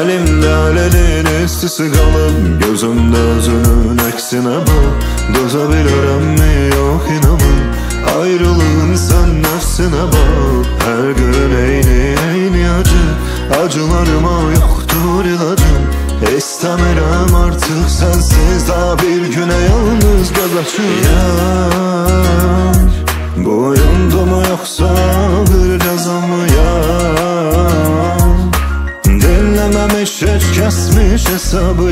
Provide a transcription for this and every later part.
Elimde alenin istisi kalıb, gözümde özünün əksine bak. Dözabilirim mi yok inanın, ayrılığın sen nefsine bak. Her gün eyni acı, acılarıma yoktur ilacım. İstemiyorum artık sensiz daha bir güne yalnız göz açır. Yar, bu oyunda mı yoksa bir ceza mı yar? Dinlememiş hiç kesmiş hesabı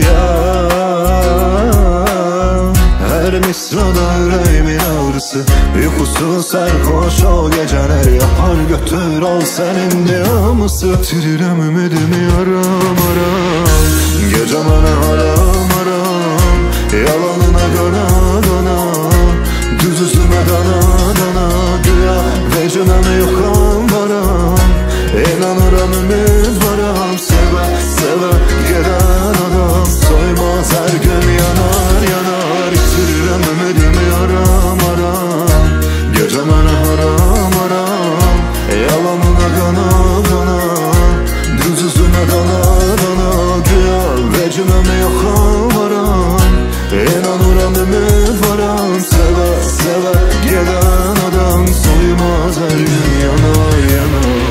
yar. Her misrada yüreğimin ağrısı, uykusuz sarhoş o geceler yapar. Götür al senin diyamısı. Tirirem ümidimi yaram aram, gece bana haram haram. Yalanına gana gana, düz üzüme dana dana. Güya vecime yokan varam, inanıram ümit varam. Seve seve gelen adam soymaz, her gün yanar yanar. Tirirem ümidimi yaram aram, gece bana haram haram. Yalanına gana gana, düz üzüme dana dana. Güya vecime yokan varam, inanıram ümit varam. Seve seve gelen adam soymaz, her gün yanar yanar.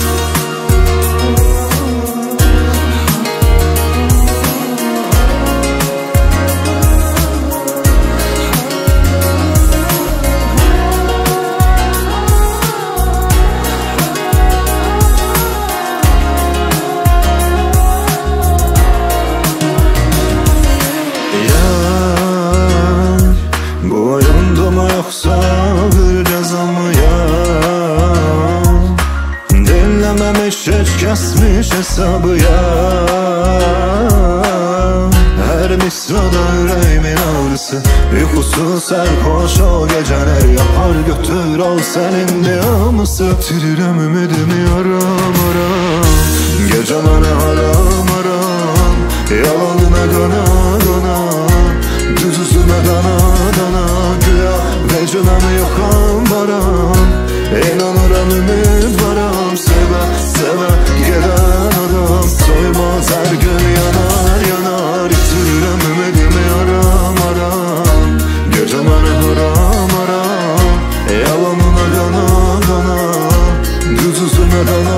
Yoksa bir ceza mı yar? Dinlememiş hiç kesmiş hesabı yar. Her misrada yüreğimin ağrısı, uykusuz sarhoş o geceler yapar. Götür al senin diyamısı. Tirirem ümidimi yaram aram, gece bana haram haram. Yalanına gana gana, düz üzüme dana dana. Güya vecime yokan varam, inanıram ümit varam. Seve seve gelen adam soymaz, her gün yanar yanar. Yitiririm ümidimi yaram aram, gece bana haram haram. Yalanına gana gana, düz üzüme dana